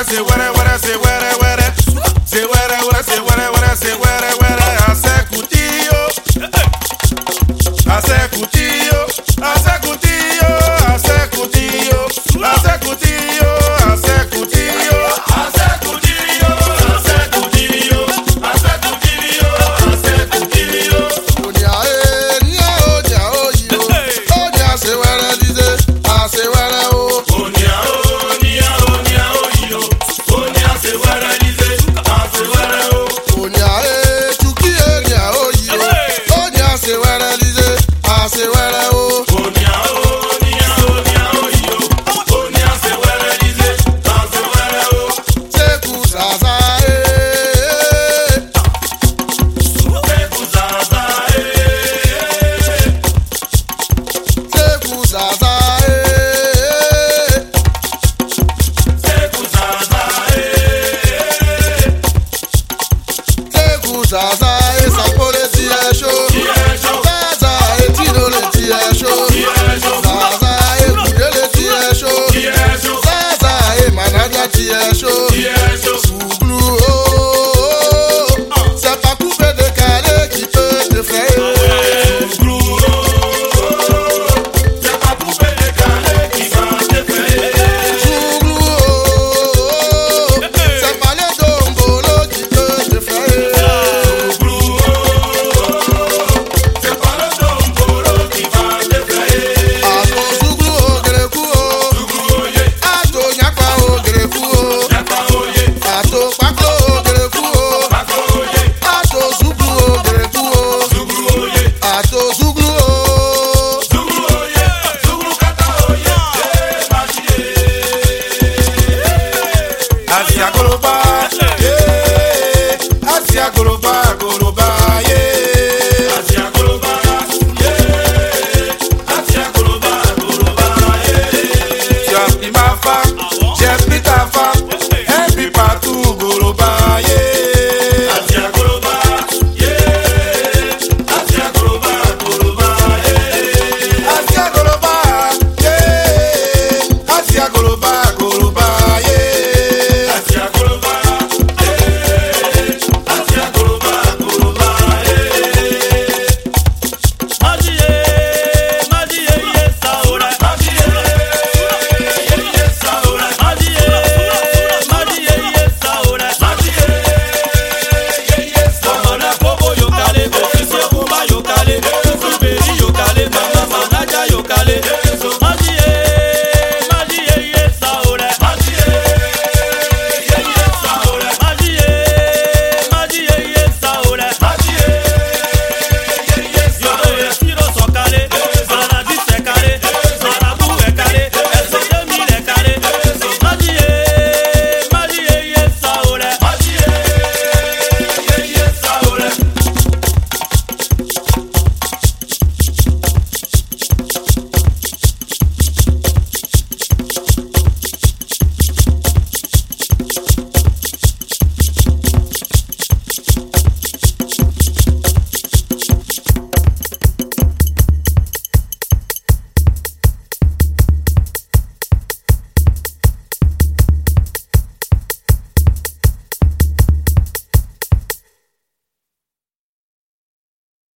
say were were say were were. Say were were say were were say were were. Asekutillo. Asekutillo. Asekutillo. Asekutillo. Asekutillo. Asekutillo. Asekutillo. Asekutillo. Asekutillo. Asekutillo. Onia nia onia oyo. Onia se were dize. A se were o. Onia onia onia oyo. Onia se were dize. A se were o. Onia chuki nia oyo. Onia se were dize. A se were o. Onia onia onia oyo. Onia se were dize. A se were o. Seku sasa Seku zaza Seku sasa Seku zaza Seku sasa sapole tie show. Zaza tino le tie show. Zaza kudele tie show. Zaza manaja tie show. Souglu oh, c'est pas coupé de carré qui peut te faire. Souglu oh, c'est pas les dombolo qui peut te faire. Ato souglu oh greku oh, ato nyakwa oh greku oh, ato paklo oh greku oh, ato souglu oh greku oh, ato souglu oh. Asia Goroba, Asia Goroba.